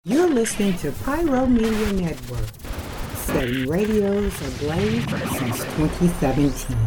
You're listening to Pyro Media Network, setting radios ablaze since 2017.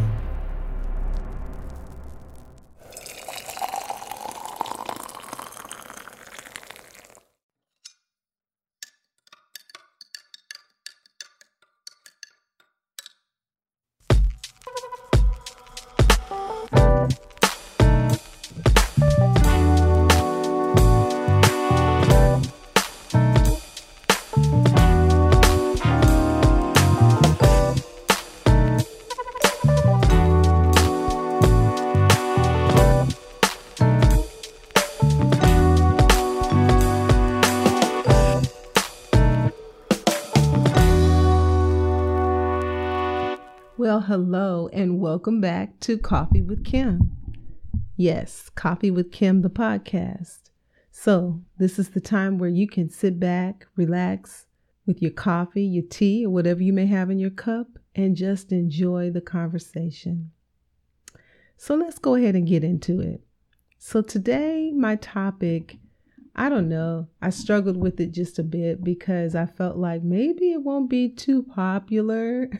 Well, hello and welcome back to Coffee with Kim. Yes, Coffee with Kim, the podcast. So this is the time where you can sit back, relax with your coffee, your tea, or whatever you may have in your cup and just enjoy the conversation. So let's go ahead and get into it. So today, my topic, I don't know, I struggled with it just a bit because I felt like maybe it won't be too popular.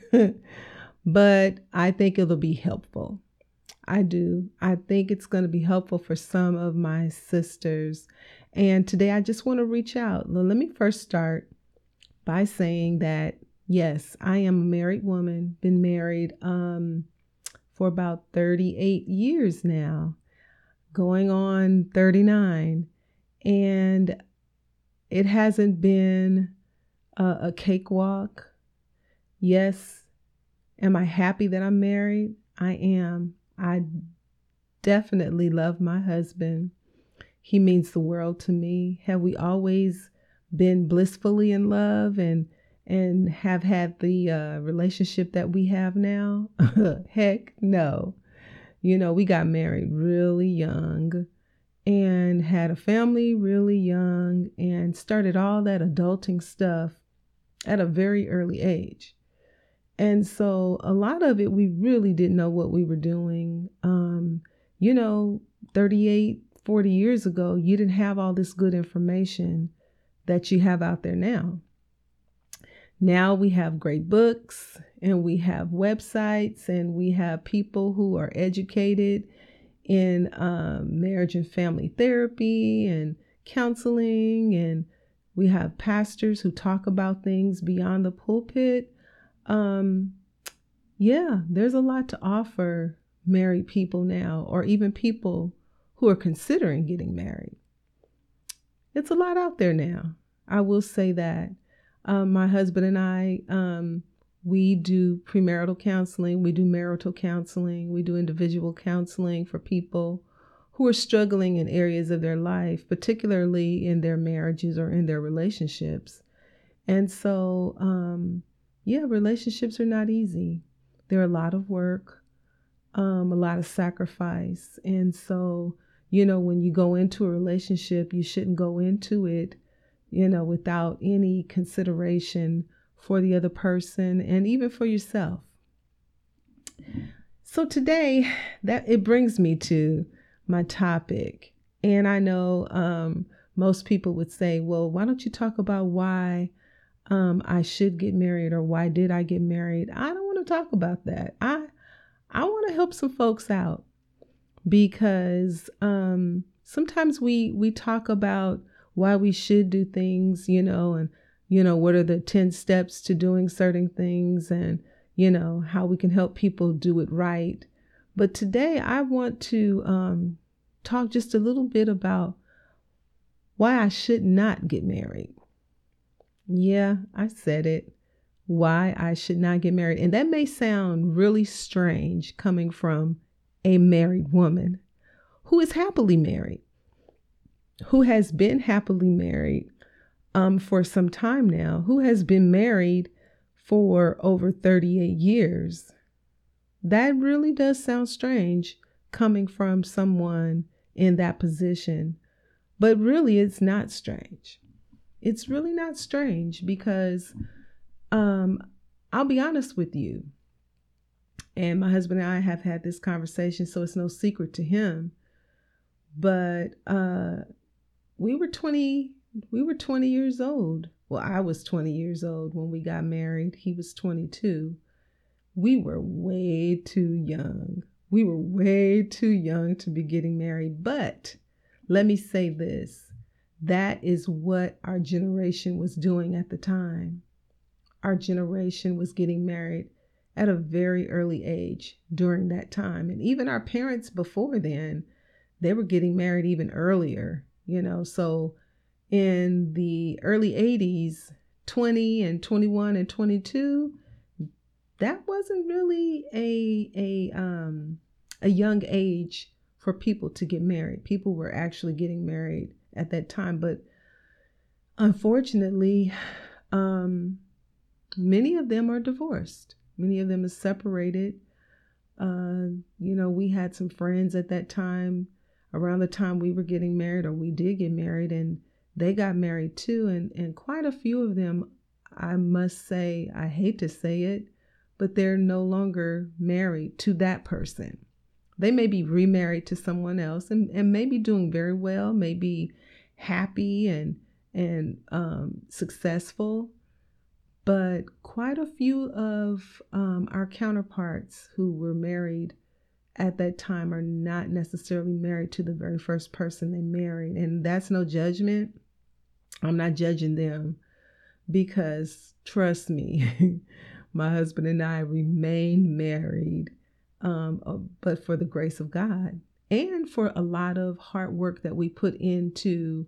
But I think it'll be helpful. I do. I think it's going to be helpful for some of my sisters. And today I just want to reach out. Well, let me first start by saying that, yes, I am a married woman, been married for about 38 years now, going on 39. And it hasn't been a cakewalk. Yes. Am I happy that I'm married? I am. I definitely love my husband. He means the world to me. Have we always been blissfully in love and have had the relationship that we have now? Heck no. You know, we got married really young and had a family really young and started all that adulting stuff at a very early age. And so a lot of it, we really didn't know what we were doing. 38, 40 years ago, you didn't have all this good information that you have out there now. Now we have great books and we have websites and we have people who are educated in marriage and family therapy and counseling. And we have pastors who talk about things beyond the pulpit. There's a lot to offer married people now, or even people who are considering getting married. It's a lot out there now. I will say that. My husband and I, we do premarital counseling, we do marital counseling, we do individual counseling for people who are struggling in areas of their life, particularly in their marriages or in their relationships. And so, relationships are not easy. They're a lot of work, a lot of sacrifice. And so, when you go into a relationship, you shouldn't go into it, without any consideration for the other person and even for yourself. So today, that it brings me to my topic. And I know most people would say, well, why don't you talk about why I should get married, or why did I get married? I don't want to talk about that. I want to help some folks out because sometimes we talk about why we should do things, and what are the 10 steps to doing certain things, and how we can help people do it right. But today I want to talk just a little bit about why I should not get married. Yeah, I said it. Why I should not get married. And that may sound really strange coming from a married woman who is happily married, who has been happily married for some time now, who has been married for over 38 years. That really does sound strange coming from someone in that position. But really, it's not strange. It's really not strange because I'll be honest with you. And my husband and I have had this conversation, so it's no secret to him. But we were 20 we were 20 years old. Well, I was 20 years old when we got married. He was 22. We were way too young. We were way too young to be getting married. But let me say this. That is what our generation was doing at the time. Our generation was getting married at a very early age during that time. And even our parents before then, they were getting married even earlier, So in the early 80s, 20 and 21 and 22, that wasn't really a young age for people to get married. People were actually getting married at that time, but unfortunately, many of them are divorced. Many of them are separated. We had some friends at that time, around the time we were getting married, or we did get married, and they got married too. And quite a few of them, I must say, I hate to say it, but they're no longer married to that person. They may be remarried to someone else and maybe doing very well, maybe happy and successful. But quite a few of our counterparts who were married at that time are not necessarily married to the very first person they married. And that's no judgment. I'm not judging them because, trust me, my husband and I remained married, but for the grace of God and for a lot of hard work that we put into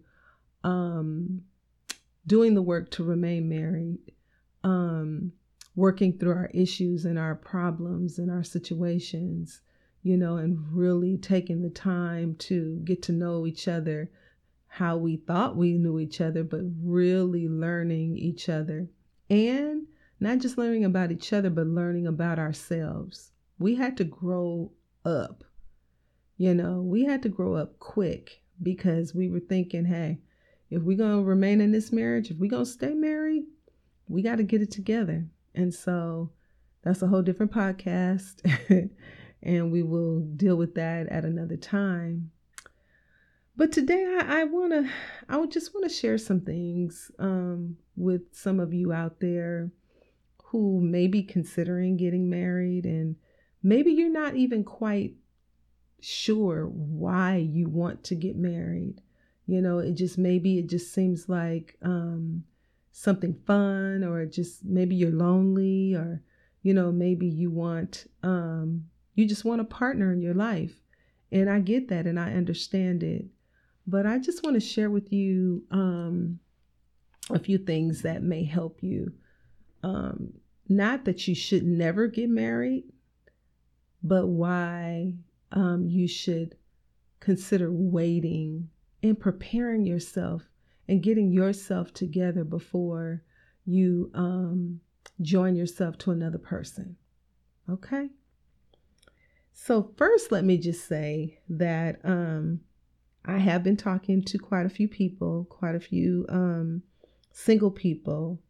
doing the work to remain married, working through our issues and our problems and our situations, and really taking the time to get to know each other how we thought we knew each other, but really learning each other. And not just learning about each other, but learning about ourselves. We had to grow up. We had to grow up quick because we were thinking, hey, if we're going to remain in this marriage, if we're going to stay married, we got to get it together. And so that's a whole different podcast. And we will deal with that at another time. But today I would just want to share some things with some of you out there who may be considering getting married, and maybe you're not even quite sure why you want to get married. It just seems like something fun, or maybe you're lonely, or maybe you just want a partner in your life. And I get that and I understand it. But I just want to share with you a few things that may help you. Not that you should never get married, but why you should consider waiting and preparing yourself and getting yourself together before you join yourself to another person. Okay? So first, let me just say that I have been talking to quite a few people, quite a few single people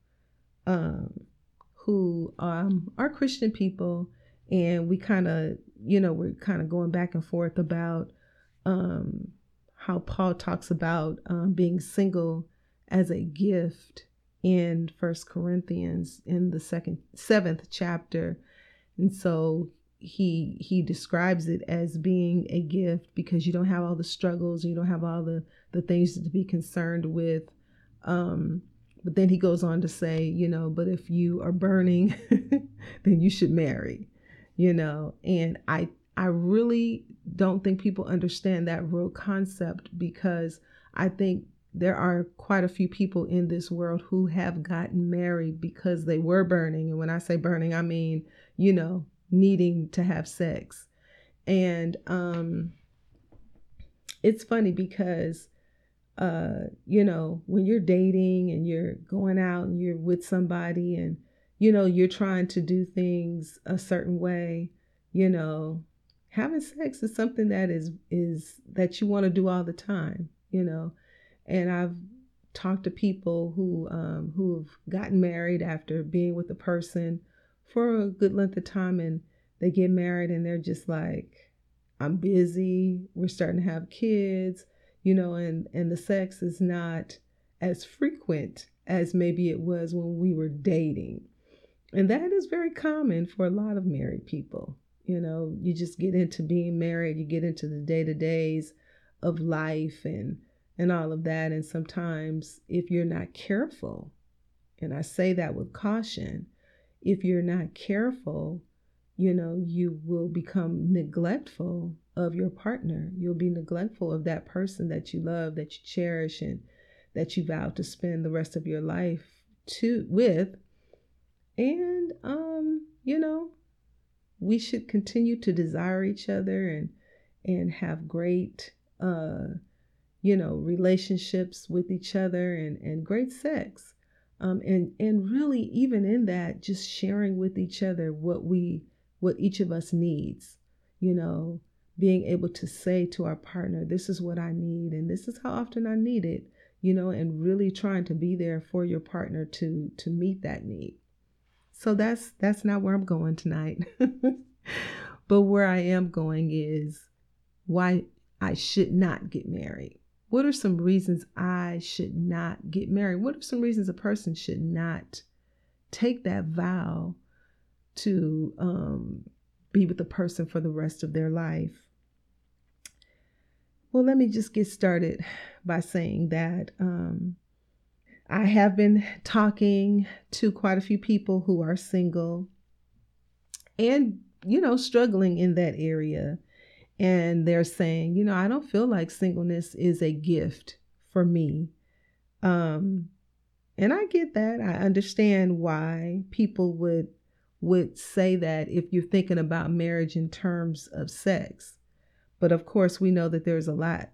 who are Christian people. And we kind of, we're kind of going back and forth about how Paul talks about being single as a gift in 1 Corinthians in the 7th chapter. And so he describes it as being a gift because you don't have all the struggles, you don't have all the things to be concerned with. But then he goes on to say, but if you are burning, then you should marry, and I really don't think people understand that real concept, because I think there are quite a few people in this world who have gotten married because they were burning. And when I say burning, I mean, needing to have sex. And it's funny because, when you're dating and you're going out and you're with somebody and, you're trying to do things a certain way, having sex is something that is that you want to do all the time, and I've talked to people who've gotten married after being with a person for a good length of time, and they get married and they're just like, I'm busy, we're starting to have kids, and the sex is not as frequent as maybe it was when we were dating. And that is very common for a lot of married people. You know, you just get into being married, you get into the day-to-days of life and all of that. And sometimes if you're not careful, and I say that with caution, if you're not careful, you know, you will become neglectful of your partner. You'll be neglectful of that person that you love, that you cherish, and that you vow to spend the rest of your life with. And, you know, we should continue to desire each other and have great, you know, relationships with each other and great sex. And really, even in that, just sharing with each other what each of us needs, you know, being able to say to our partner, this is what I need, and this is how often I need it, you know, and really trying to be there for your partner to meet that need. So that's not where I'm going tonight. But where I am going is why I should not get married. What are some reasons I should not get married? What are some reasons a person should not take that vow to be with the person for the rest of their life? Well, let me just get started by saying that I have been talking to quite a few people who are single and, you know, struggling in that area. And they're saying, you know, I don't feel like singleness is a gift for me. And I get that. I understand why people would say that if you're thinking about marriage in terms of sex. But of course, we know that there's a lot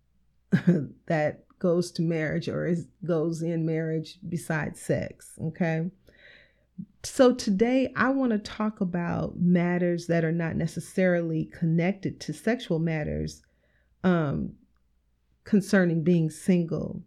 that goes to marriage or goes in marriage besides sex. Okay. So today I want to talk about matters that are not necessarily connected to sexual matters concerning being single.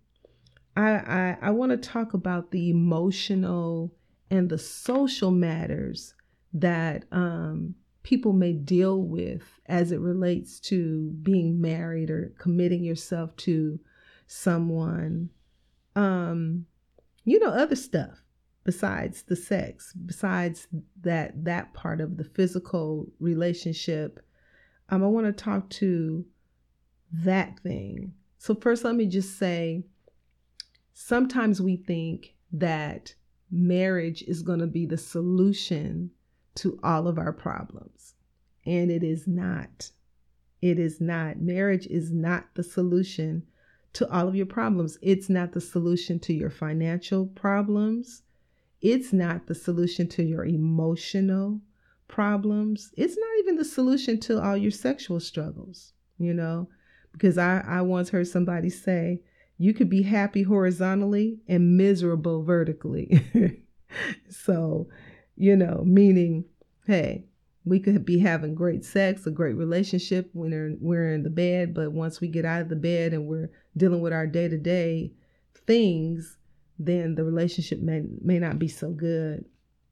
I want to talk about the emotional and the social matters that people may deal with as it relates to being married or committing yourself to someone. You know, other stuff besides the sex, besides that part of the physical relationship. I want to talk to that thing. So first, let me just say, sometimes we think that marriage is going to be the solution to all of our problems. And it is not. It is not. Marriage is not the solution to all of your problems. It's not the solution to your financial problems. It's not the solution to your emotional problems. It's not even the solution to all your sexual struggles, you know, because I once heard somebody say, you could be happy horizontally and miserable vertically. So, you know, meaning, hey, we could be having great sex, a great relationship when we're in the bed, but once we get out of the bed and we're dealing with our day-to-day things, then the relationship may not be so good.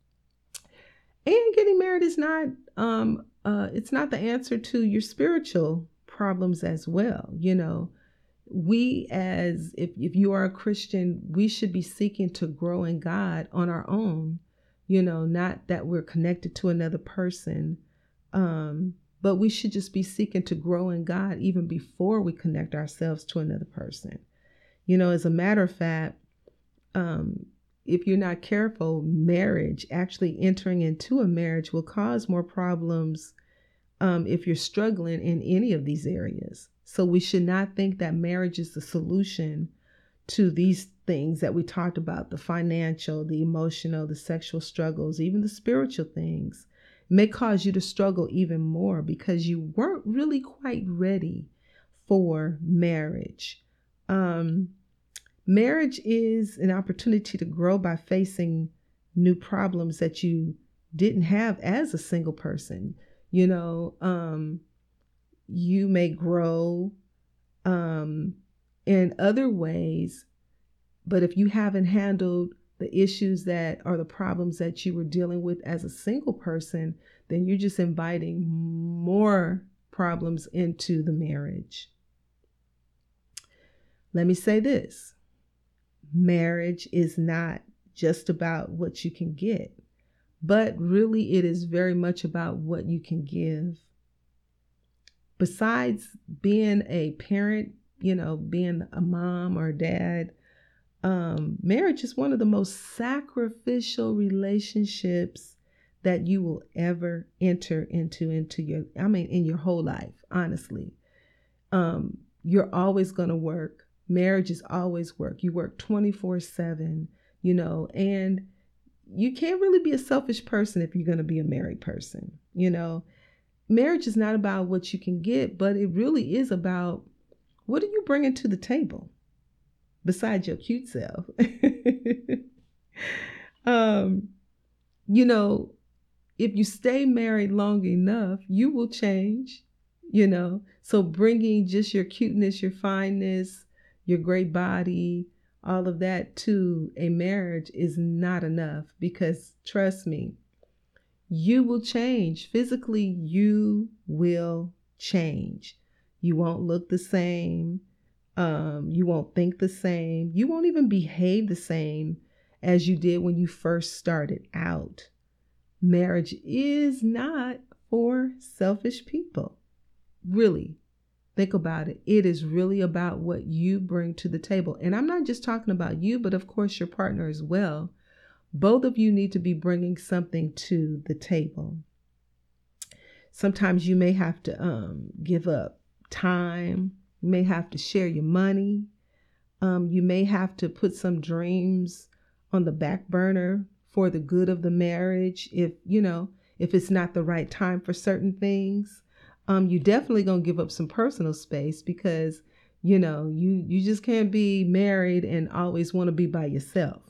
And getting married is not it's not the answer to your spiritual problems as well. You know, we as if you are a Christian, we should be seeking to grow in God on our own. You know, not that we're connected to another person, but we should just be seeking to grow in God even before we connect ourselves to another person. You know, as a matter of fact, if you're not careful, marriage, actually entering into a marriage, will cause more problems if you're struggling in any of these areas. So we should not think that marriage is the solution to these things that we talked about, the financial, the emotional, the sexual struggles, even the spiritual things. It may cause you to struggle even more because you weren't really quite ready for marriage. Marriage is an opportunity to grow by facing new problems that you didn't have as a single person. You know, you may grow in other ways, but if you haven't handled the issues that are the problems that you were dealing with as a single person, then you're just inviting more problems into the marriage. Let me say this. marriage is not just about what you can get, but really it is very much about what you can give. Besides being a parent, being a mom or a dad, marriage is one of the most sacrificial relationships that you will ever enter into in your whole life, honestly. You're always going to work. Marriage is always work. You work 24/7, and you can't really be a selfish person if you're going to be a married person. Marriage is not about what you can get, but it really is about what are you bringing to the table besides your cute self. If you stay married long enough, you will change, So bringing just your cuteness, your fineness, your great body, all of that to a marriage is not enough, because trust me, you will change. Physically, you will change. You won't look the same. You won't think the same. You won't even behave the same as you did when you first started out. Marriage is not for selfish people. Really, think about it. It is really about what you bring to the table. And I'm not just talking about you, but of course your partner as well. Both of you need to be bringing something to the table. Sometimes you may have to give up time. You may have to share your money. You may have to put some dreams on the back burner for the good of the marriage. If it's not the right time for certain things, you definitely gonna give up some personal space, because you just can't be married and always want to be by yourself.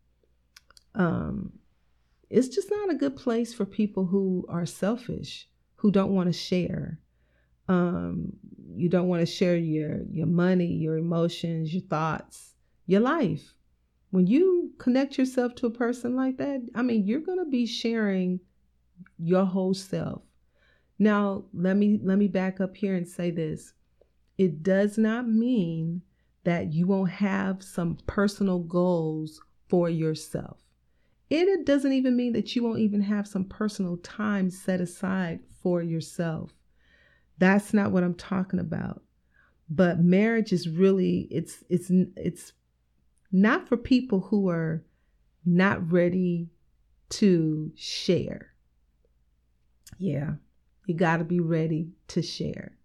It's just not a good place for people who are selfish, who don't want to share. You don't want to share your money, your emotions, your thoughts, your life. When you connect yourself to a person like that, you're going to be sharing your whole self. Now, let me back up here and say this. It does not mean that you won't have some personal goals for yourself. It doesn't even mean that you won't even have some personal time set aside for yourself. That's not what I'm talking about. But marriage is really, it's not for people who are not ready to share. Yeah, you got to be ready to share.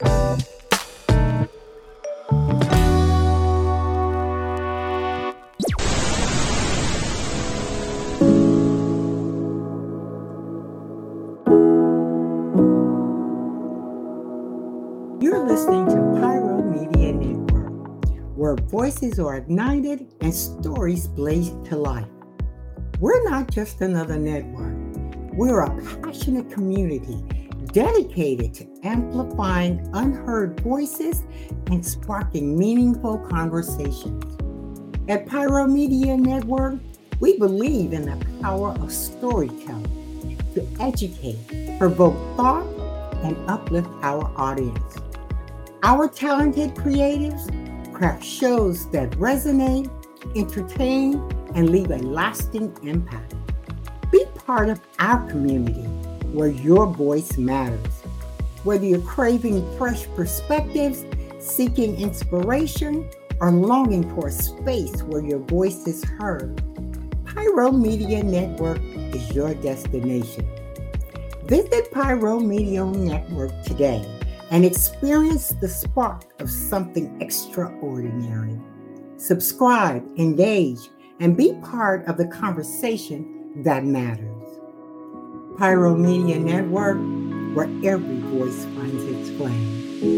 You're listening to Pyro Media Network, where voices are ignited and stories blaze to life. We're not just another network. We're a passionate community dedicated to amplifying unheard voices and sparking meaningful conversations. At Pyro Media Network, we believe in the power of storytelling to educate, provoke thought, and uplift our audience. Our talented creatives craft shows that resonate, entertain, and leave a lasting impact. Be part of our community where your voice matters. Whether you're craving fresh perspectives, seeking inspiration, or longing for a space where your voice is heard, Pyro Media Network is your destination. Visit Pyro Media Network today and experience the spark of something extraordinary. Subscribe, engage, and be part of the conversation that matters. Pyro Media Network, where every voice finds its flame.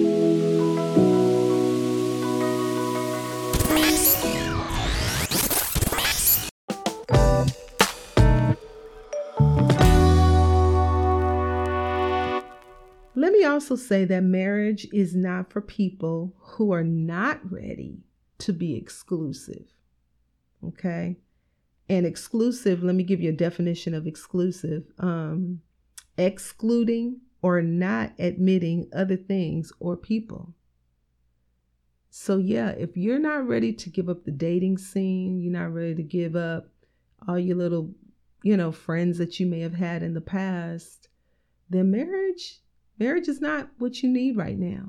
Let me also say that marriage is not for people who are not ready to be exclusive. Okay? And exclusive, let me give you a definition of exclusive. Excluding or not admitting other things or people. So yeah, if you're not ready to give up the dating scene, you're not ready to give up all your little, friends that you may have had in the past, then marriage is not what you need right now.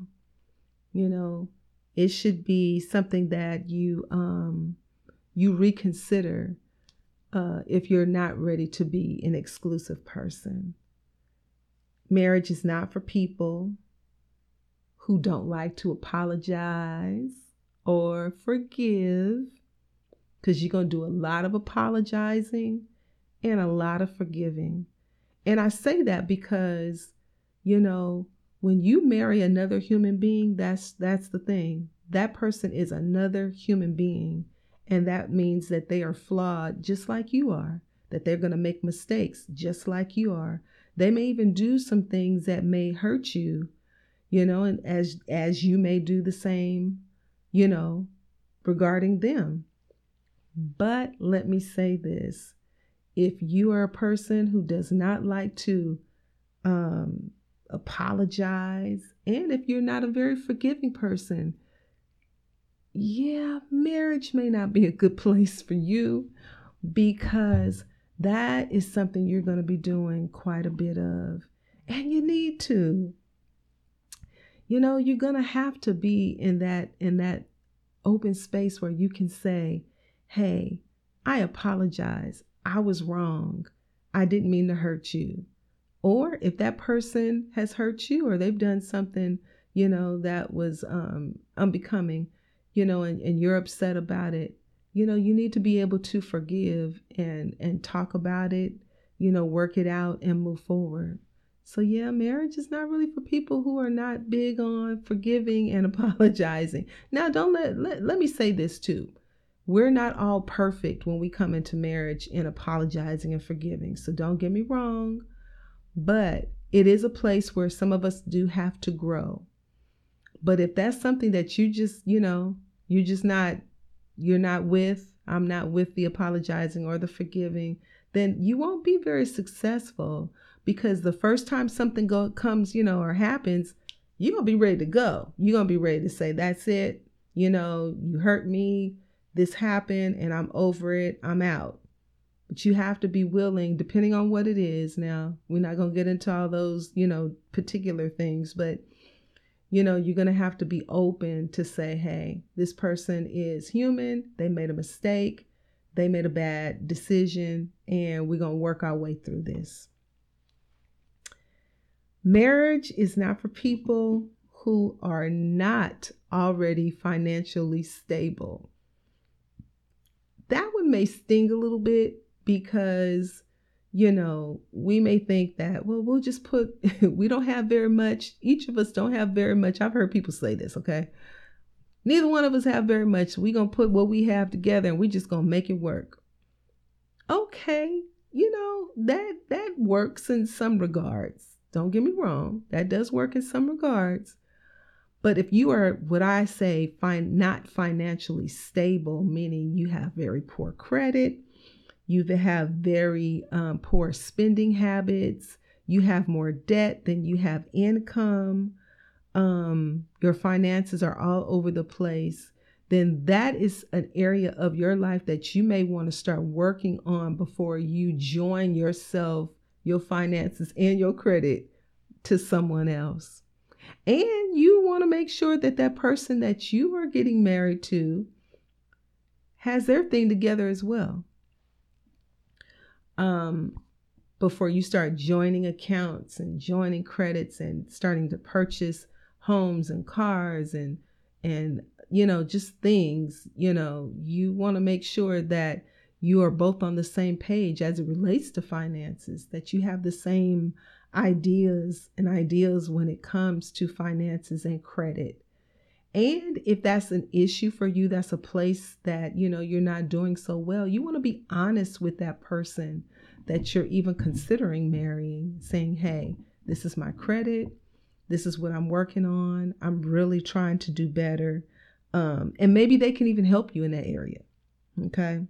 It should be something that you reconsider if you're not ready to be an exclusive person. Marriage is not for people who don't like to apologize or forgive, because you're going to do a lot of apologizing and a lot of forgiving. And I say that because, when you marry another human being, that's the thing. That person is another human being. And that means that they are flawed just like you are, that they're going to make mistakes just like you are. They may even do some things that may hurt you, and as you may do the same, regarding them. But let me say this. If you are a person who does not like to apologize, and if you're not a very forgiving person, marriage may not be a good place for you, because that is something you're going to be doing quite a bit of, and you need to. You're going to have to be in that open space where you can say, hey, I apologize. I was wrong. I didn't mean to hurt you. Or if that person has hurt you, or they've done something, that was unbecoming, and you're upset about it, you need to be able to forgive and talk about it, work it out and move forward. So marriage is not really for people who are not big on forgiving and apologizing. Now, don't let me say this too. We're not all perfect when we come into marriage in apologizing and forgiving. So don't get me wrong, but it is a place where some of us do have to grow. But if that's something that you just, you're not with, I'm not with the apologizing or the forgiving, then you won't be very successful, because the first time something comes, or happens, you're going to be ready to go. You're going to be ready to say, that's it. You hurt me. This happened and I'm over it. I'm out. But you have to be willing, depending on what it is. Now, we're not going to get into all those, particular things, but, you're going to have to be open to say, hey, this person is human. They made a mistake. They made a bad decision, and we're going to work our way through this. Marriage is not for people who are not already financially stable. That one may sting a little bit, because, we may think that, well, we'll just we don't have very much. Each of us don't have very much. I've heard people say this, okay? Neither one of us have very much. We're going to put what we have together and we're just going to make it work. Okay, that works in some regards. Don't get me wrong. That does work in some regards. But if you are, what I say, not financially stable, meaning you have very poor credit, you have very poor spending habits, you have more debt than you have income, your finances are all over the place, then that is an area of your life that you may want to start working on before you join yourself, your finances, and your credit to someone else. And you want to make sure that that person that you are getting married to has their thing together as well. Before you start joining accounts and joining credits and starting to purchase homes and cars and just things, you want to make sure that you are both on the same page as it relates to finances, that you have the same ideas when it comes to finances and credit. And if that's an issue for you, that's a place that, you're not doing so well, you want to be honest with that person that you're even considering marrying, saying, hey, this is my credit. This is what I'm working on. I'm really trying to do better. And maybe they can even help you in that area. Okay.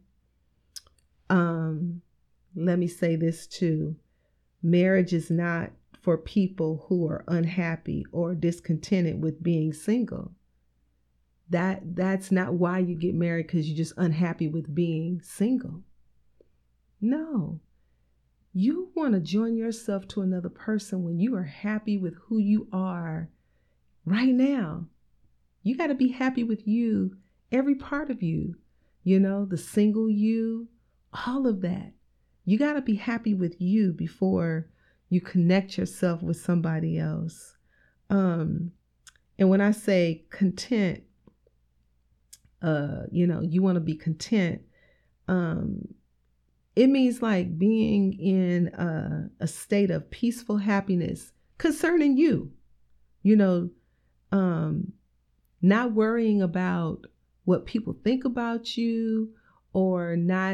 Let me say this too. Marriage is not for people who are unhappy or discontented with being single. that's not why you get married, because you're just unhappy with being single. No. You want to join yourself to another person when you are happy with who you are right now. You got to be happy with you, every part of you, the single you, all of that. You got to be happy with you before you connect yourself with somebody else. And when I say content, you want to be content. It means like being in a state of peaceful happiness concerning you, not worrying about what people think about you, or not,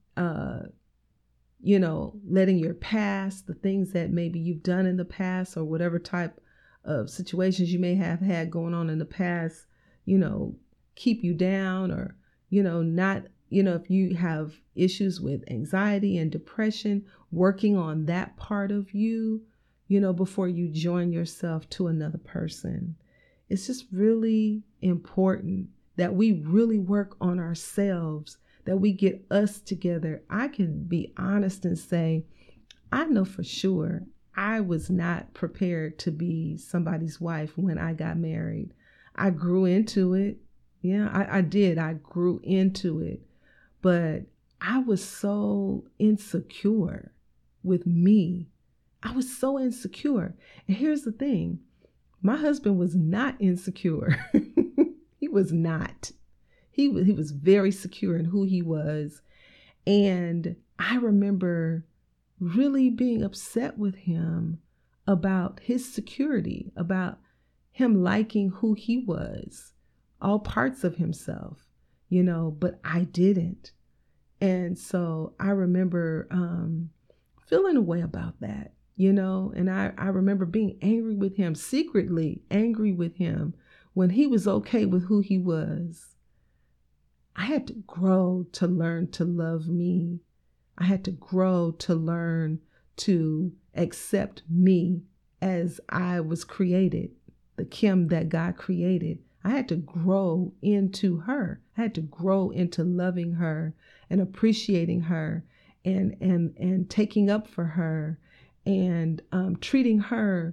letting your past, the things that maybe you've done in the past, or whatever type of situations you may have had going on in the past, keep you down, or, not, if you have issues with anxiety and depression, working on that part of you, before you join yourself to another person. It's just really important that we really work on ourselves, that we get us together. I can be honest and say, I know for sure I was not prepared to be somebody's wife when I got married. I grew into it. Yeah, I did. I grew into it. But I was so insecure with me. I was so insecure. And here's the thing. My husband was not insecure. He was not. He was very secure in who he was. And I remember really being upset with him about his security, about him liking who he was, all parts of himself, but I didn't. And so I remember feeling a way about that, and I remember being angry with him, secretly angry with him when he was okay with who he was. I had to grow to learn to love me. I had to grow to learn to accept me as I was created, the Kim that God created. I had to grow into her. I had to grow into loving her and appreciating her and taking up for her and treating her,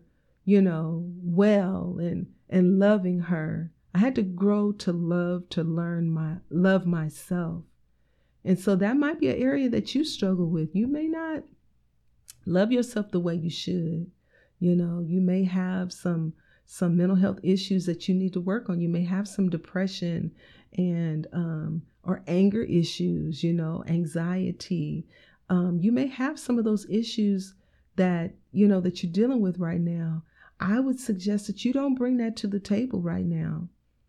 well and loving her. I had to grow to love myself. And so that might be an area that you struggle with. You may not love yourself the way you should. You may have some mental health issues that you need to work on. You may have some depression and or anger issues, anxiety. You may have some of those issues that that you're dealing with right now. I would suggest that you don't bring that to the table right now.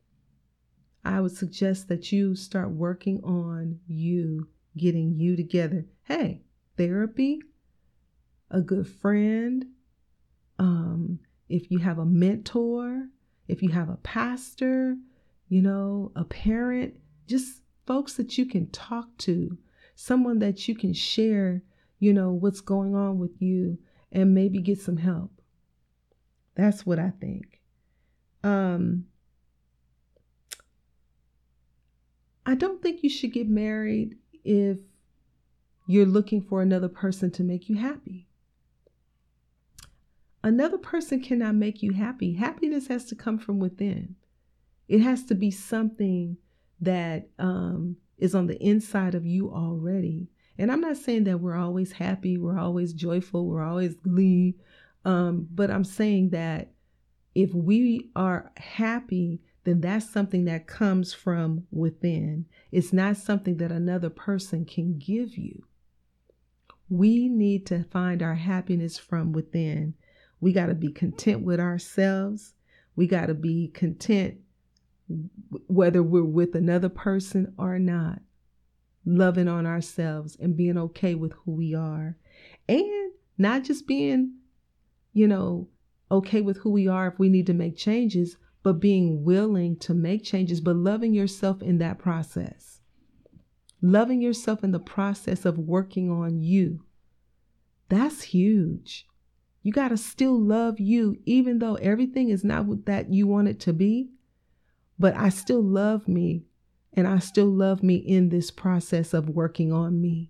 I would suggest that you start working on you, getting you together. Hey, therapy, a good friend, if you have a mentor, if you have a pastor, a parent, just folks that you can talk to, someone that you can share, what's going on with you and maybe get some help. That's what I think. I don't think you should get married if you're looking for another person to make you happy. Another person cannot make you happy. Happiness has to come from within. It has to be something that is on the inside of you already. And I'm not saying that we're always happy, we're always joyful, we're always glee. But I'm saying that if we are happy, then that's something that comes from within. It's not something that another person can give you. We need to find our happiness from within. We got to be content with ourselves. We got to be content whether we're with another person or not. Loving on ourselves and being okay with who we are. And not just being, okay with who we are if we need to make changes, but being willing to make changes, but loving yourself in that process. Loving yourself in the process of working on you. That's huge. You got to still love you, even though everything is not what that you want it to be. but I still love me, and I still love me in this process of working on me.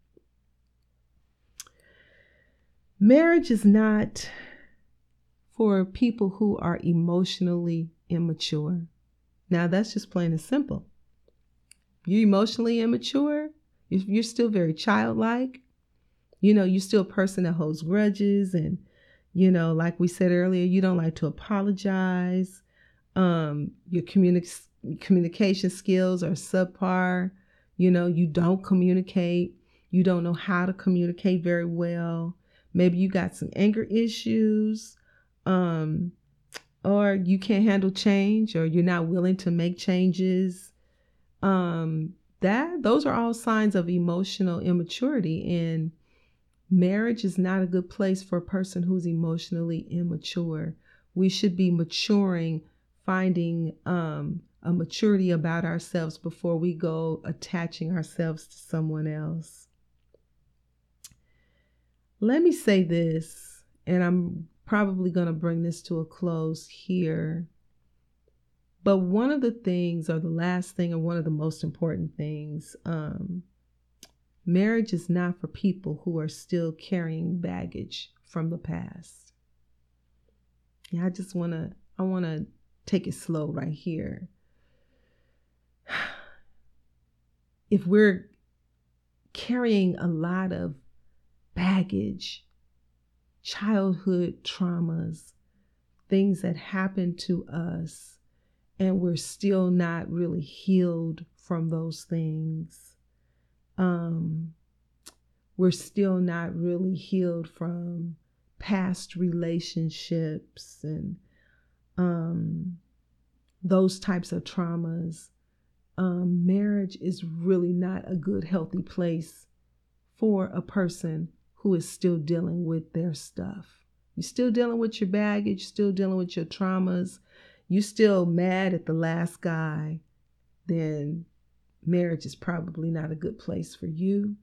Marriage is not for people who are emotionally immature. Now, that's just plain and simple. You're emotionally immature, you're still very childlike. You're still a person that holds grudges, and, like we said earlier, you don't like to apologize. Your communication skills are subpar. You don't communicate. You don't know how to communicate very well. Maybe you got some anger issues, or you can't handle change, or you're not willing to make changes. Those are all signs of emotional immaturity, and marriage is not a good place for a person who's emotionally immature. We should be maturing, finding a maturity about ourselves before we go attaching ourselves to someone else. Let me say this, and I'm probably going to bring this to a close here. But one of the things, or the last thing, or one of the most important things, marriage is not for people who are still carrying baggage from the past. Yeah, I want to take it slow right here. If we're carrying a lot of baggage, childhood traumas, things that happened to us, and we're still not really healed from those things. We're still not really healed from past relationships and those types of traumas. Marriage is really not a good, healthy place for a person who is still dealing with their stuff. You're still dealing with your baggage, still dealing with your traumas, you're still mad at the last guy, then marriage is probably not a good place for you.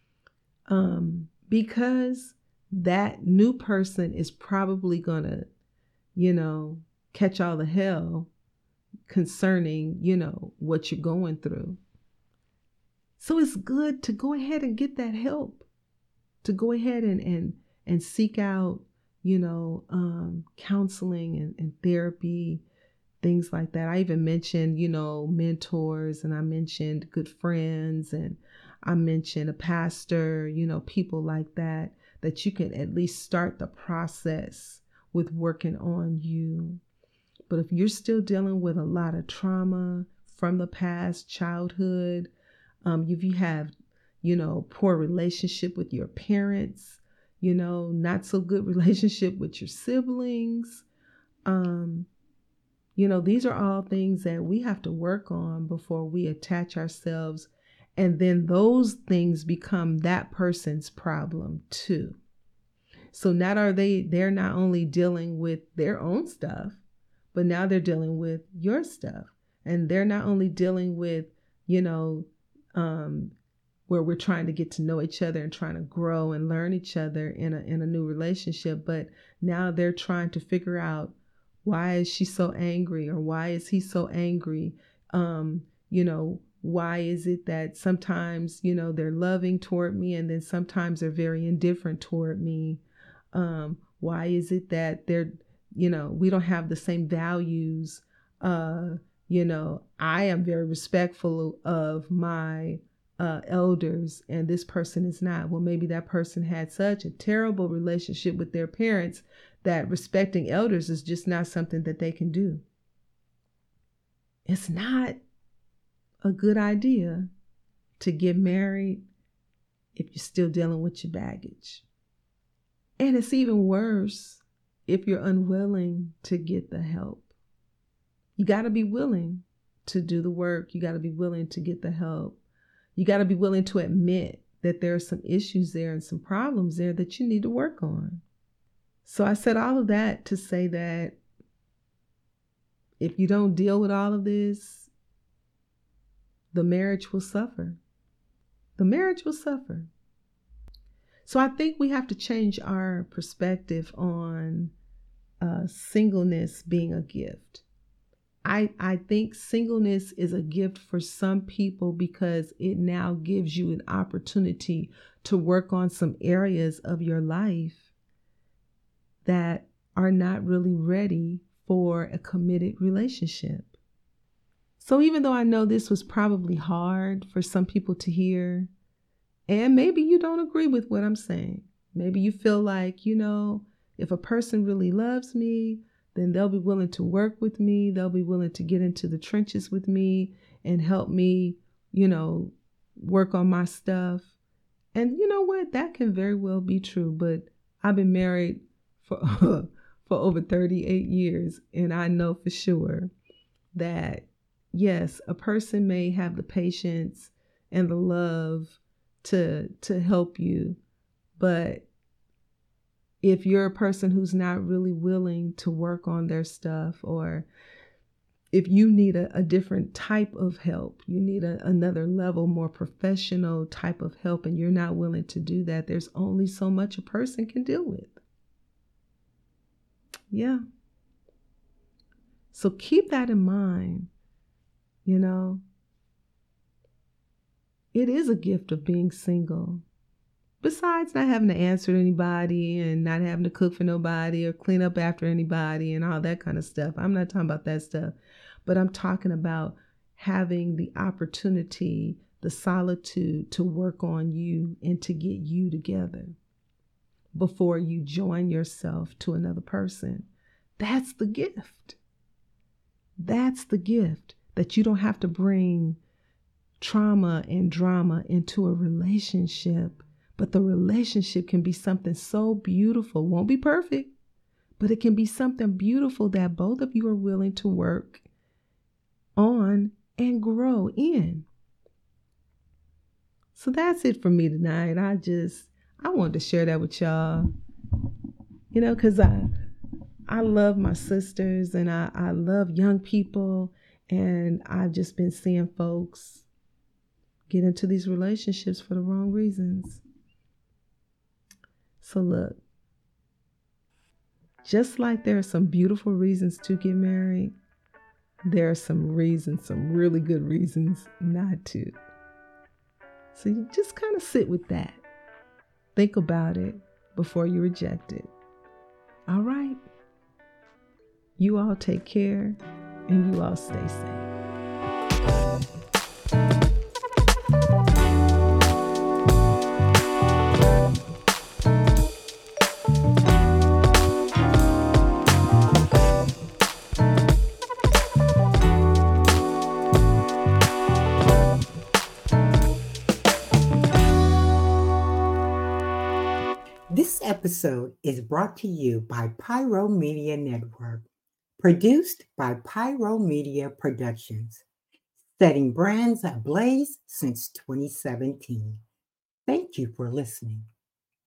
Because that new person is probably gonna, catch all the hell concerning, what you're going through. So it's good to go ahead and get that help, to go ahead and seek out, counseling and therapy, things like that. I even mentioned, mentors, and I mentioned good friends, and I mentioned a pastor, people like that you can at least start the process with working on you. But if you're still dealing with a lot of trauma from the past, childhood, if you have, poor relationship with your parents, not so good relationship with your siblings, these are all things that we have to work on before we attach ourselves. And then those things become that person's problem too. So they're not only dealing with their own stuff, but now they're dealing with your stuff. And they're not only dealing with, where we're trying to get to know each other and trying to grow and learn each other in a new relationship, but now they're trying to figure out, why is she so angry, or why is he so angry? Why is it that sometimes, they're loving toward me, and then sometimes they're very indifferent toward me? Why is it that they're, we don't have the same values? I am very respectful of my elders, and this person is not. Well, maybe that person had such a terrible relationship with their parents that respecting elders is just not something that they can do. It's not a good idea to get married if you're still dealing with your baggage. And it's even worse if you're unwilling to get the help. You got to be willing to do the work. You got to be willing to get the help. You got to be willing to admit that there are some issues there and some problems there that you need to work on. So I said all of that to say that if you don't deal with all of this, the marriage will suffer. The marriage will suffer. So I think we have to change our perspective on singleness being a gift. I think singleness is a gift for some people because it now gives you an opportunity to work on some areas of your life that are not really ready for a committed relationship. So even though I know this was probably hard for some people to hear, and maybe you don't agree with what I'm saying. Maybe you feel like, if a person really loves me, then they'll be willing to work with me. They'll be willing to get into the trenches with me and help me, work on my stuff. And you know what? That can very well be true. But I've been married for for over 38 years, and I know for sure that yes, a person may have the patience and the love to help you, but if you're a person who's not really willing to work on their stuff, or if you need a different type of help, you need another level, more professional type of help, and you're not willing to do that, there's only so much a person can deal with. Yeah. So keep that in mind. It is a gift of being single. Besides not having to answer to anybody and not having to cook for nobody or clean up after anybody and all that kind of stuff. I'm not talking about that stuff, but I'm talking about having the opportunity, the solitude to work on you and to get you together before you join yourself to another person. That's the gift. That's the gift, that you don't have to bring trauma and drama into a relationship. But the relationship can be something so beautiful. Won't be perfect, but it can be something beautiful that both of you are willing to work on and grow in. So that's it for me tonight. I wanted to share that with y'all, because I love my sisters and I love young people, and I've just been seeing folks get into these relationships for the wrong reasons. So look, just like there are some beautiful reasons to get married, there are some reasons, some really good reasons not to. So you just kind of sit with that. Think about it before you reject it. All right. You all take care and you all stay safe. This episode is brought to you by Pyro Media Network, produced by Pyro Media Productions, setting brands ablaze since 2017. Thank you for listening.